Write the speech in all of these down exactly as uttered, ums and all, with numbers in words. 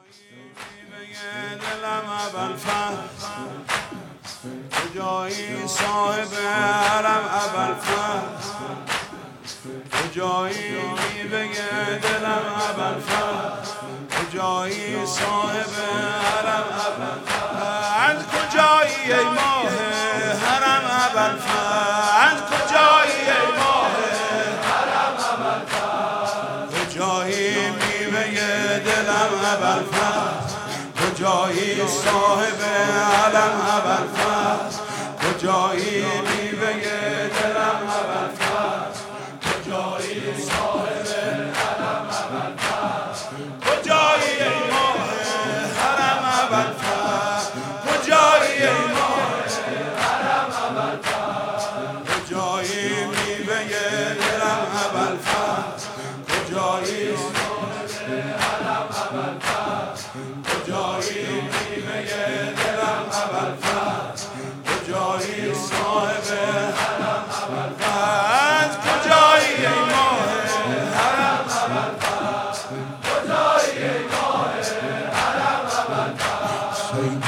دلم ابوالفضل کجایی صاحب حرم ابوالفضل کجایی میوه دلم ابوالفضل کجایی صاحب حرم ابوالفضل کجایی ای ماه حرم ابوالفضل کجایی ای ماه حرم ابوالفضل کجایی میوه دلم ابوالفضل کجایی صاحب علم ابوالفضل کجایی میوه دلم ابوالفضل کجایی صاحب علم ابوالفضل کجایی ای ماه حرم ابوالفضل کجایی ای ماه حرم ابوالفضل کجایی میوه دلم ابوالفضل کجایی صاحب علم ابوالفضل کجایی میوه دلم ابوالفضل کجایی صاحب حرم ابوالفضل کجایی ای ماه حرم ابوالفضل کجایی ای ماه حرم ابوالفضل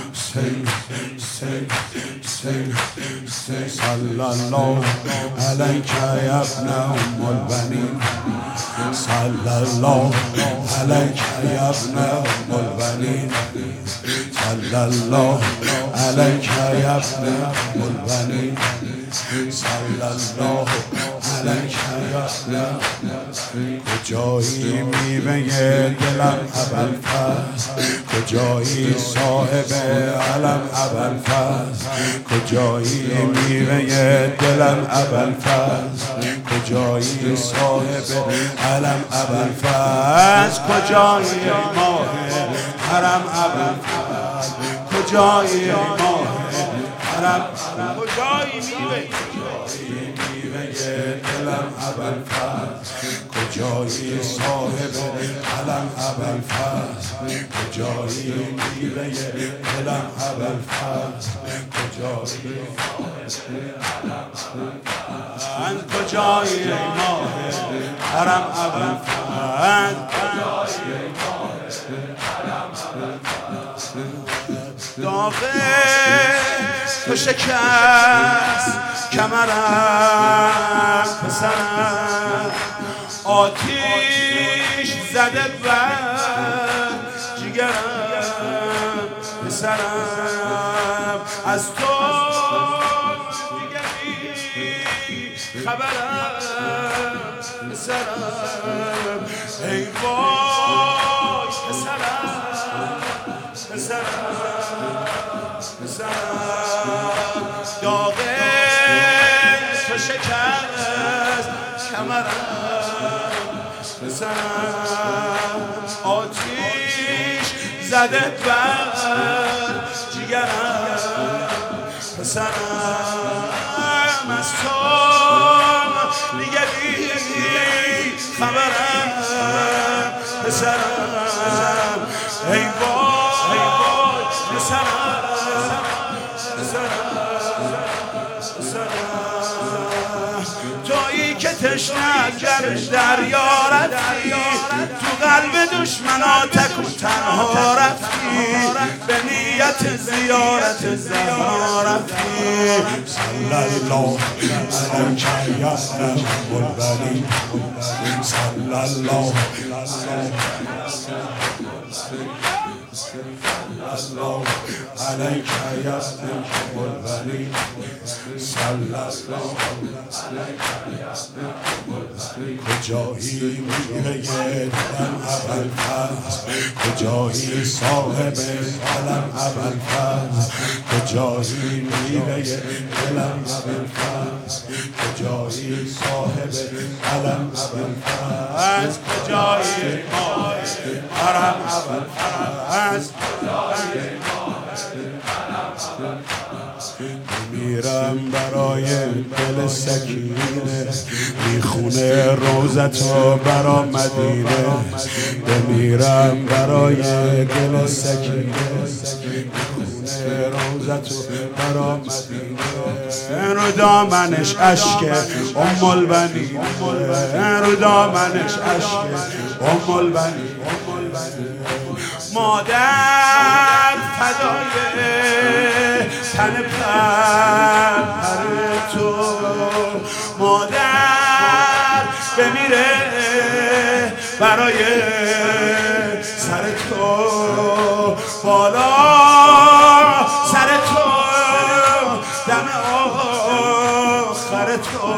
صلی الله علیک یا ابن ام البنین صلی الله علیک یا ابن ام البنین صلی الله علیک یا ابن ام البنین صلی الله علیک یا ابن کجایی میوه دلم ابوالفضل کجایی صاحب علم ابوالفضل کجایی میوه دلم ابوالفضل کجایی صاحب علم ابوالفضل کجایی ماه حرم ابوالفضل کجایی ماه حرم کجایی میوه دلم ابوالفضل کجایی صاحب علم ابوالفضل کجایی میوه دلم ابوالفضل کجایی علم کجایی ماه حرم ابوالفضل کجایی ماه حرم ابوالفضل داغه تو شکست کمرم پسرم آتیش زده بر جگرم پسرم از تو دیگری خبرم پسرم ای وای پسرم پسرم پسرم داغه تو شکست کمرم پسرم آتیش زده بر جگرم پسرم از تو دیگری خبرم پسرم ای وای پسرم تویی که تشنه گرش دریا رفتی تو قلب دشمناتک و تنها رفتی به نیت زیارت زهرا رفتی صلی الله علیک یا ابن البنین صلی الله الله علیک یا ابن البنین صلی الله علیک یا ابن کجایی میوه دلم ابوالفضل کجایی صاحب علم ابوالفضل کجایی میوه دلم ابوالفضل کجایی صاحب علم ابوالفضل کجایی ماه حرم ابوالفضل میرم برای دل سکینه میخونه روزتو برا مدینه بمیرم برای دل سکینه میخونه روزتو برا مدینه رو دامنش عشق ام البنین رو دامنش عشق ام البنین مادر فدای تن پر تو مادر بمیره برای سر تو بالا سر تو دم آخر تو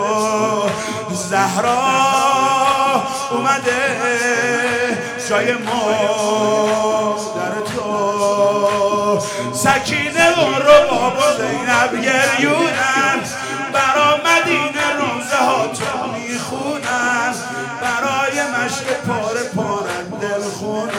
زهرا اومده جای مادر تو سکینه و رباب و زینب گریونن برا مدینه روزه ها تو میخونن برای مشق پاره پارن دل خونن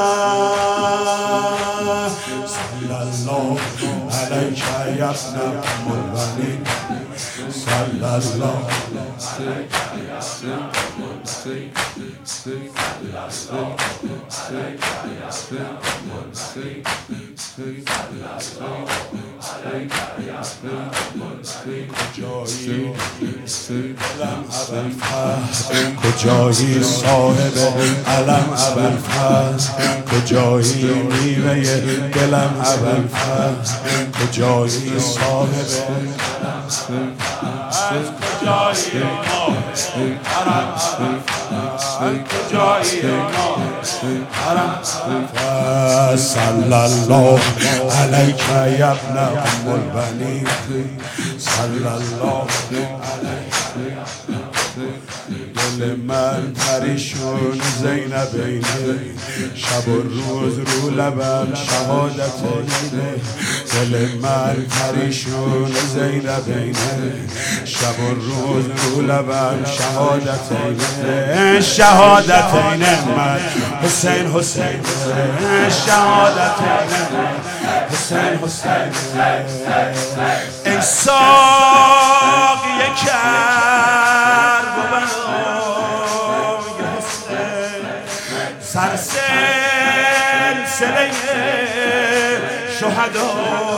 صلی الله علیک یا ابن ام البنین صلی الله علیک یا ابن ام البنین صلی الله علیک یا ابن ام البنین صلی الله علیک یا ابن ام البنین کجایی علم ابوالفضل کجایی صاحب علم ابوالفضل کجایی میوه دلم ابوالفضل کجایی صاحب کجایی حرم کجایی حرم صلی الله علیک یا ابن ام البنین صلی الله علیک دل من پریشون زینبینه شب و روز رو لبم شهادت اینه دل من پریشون زینبینه شب و روز رو لبم شهادت اینه شهادت اینه من حسین حسین شهادت اینه حسین حسین ای ساقی کرد و بنای حسین سر سلسله شهدای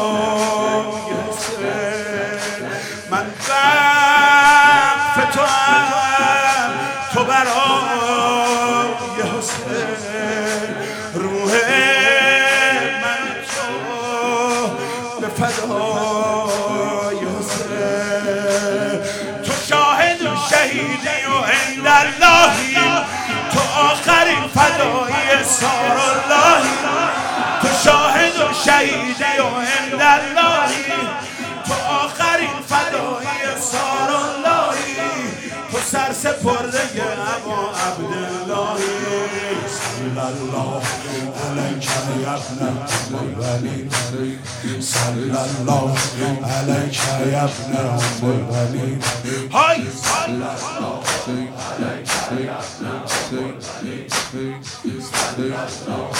حسین من وقف تو هم تو برای حسین روح من تو به فدای حسین تو شاهد و شهیدی و عند اللهی تو آخرین فدای سار اللهی تو شاهد و شهیدی و عند اللهی تو آخرین فدای سار اللهی تو سر سپرده ابا عبداللهی صلی الله علیک یا ابن ام البنین صلی الله علیک یا ابن ام البنین های صلی الله علیک یا ابن ام البنین صلی الله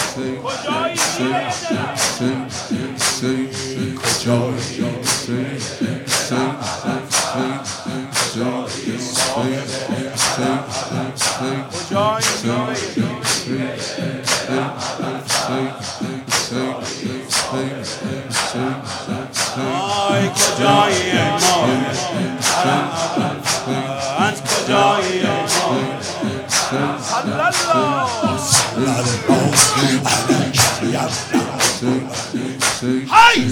آی کجایی ما از کجایی ما صلی الله صلی الله علیک یا ابن های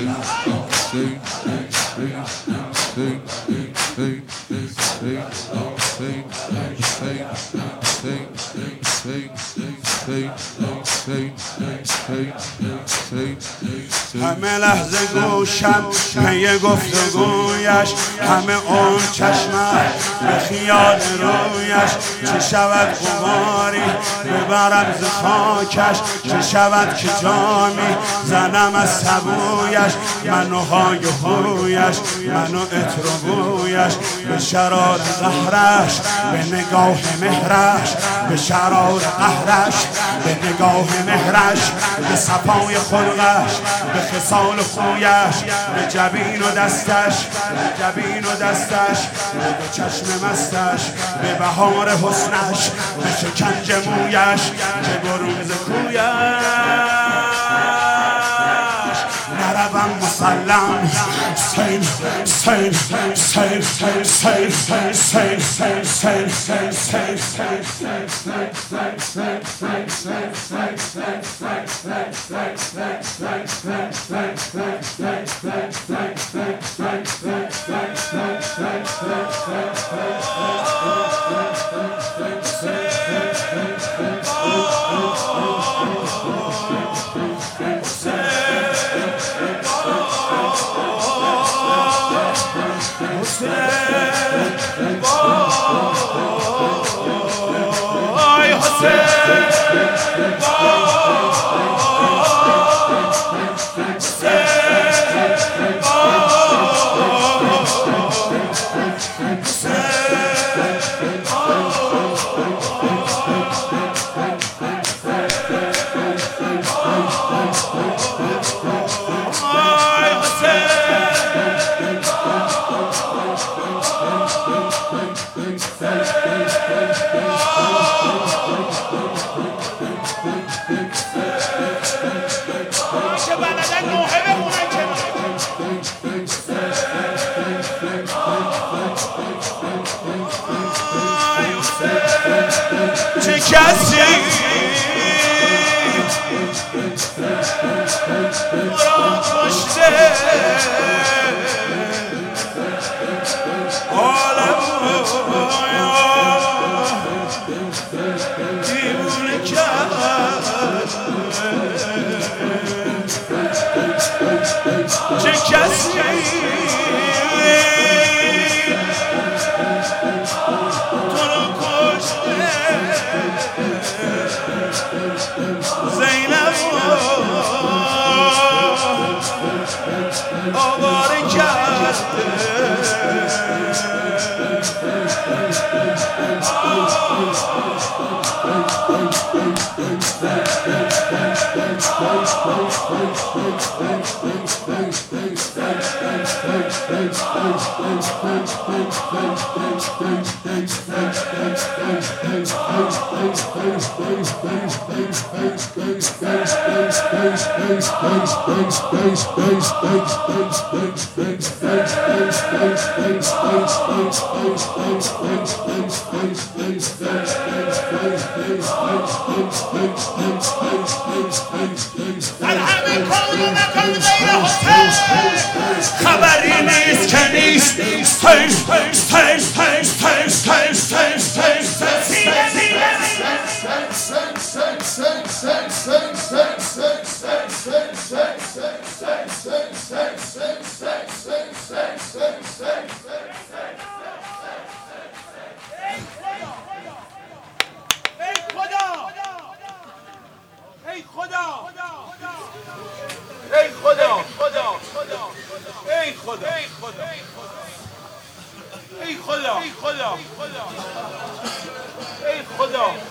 همه لحظه گوشم پی گفتگویش همه اون چشمش به خیال رویش چه شود غباری ببرم ز خاکش چه شود که جامی زنم از سبویش منو های هویش منو عطر و بویش به شرار قهرش به نگاه مهرش به شرار قهرش به نگاه مهرش به صفای خلقش به خصال خویش به جبین و دستش به جبین و دستش به چشم مستش به بهار حسنش به شکنج مویش که برون ز کویش وسلم حسین حسین حسین حسین حسین حسین چه کسی را کشته عالم دیوونه کرد چه کسی آواره کرده خبری نیست که نیست حسین حسین حسین ای خدا ای خدا ای خدا ای خدا ای خدا ای خدا ای خدا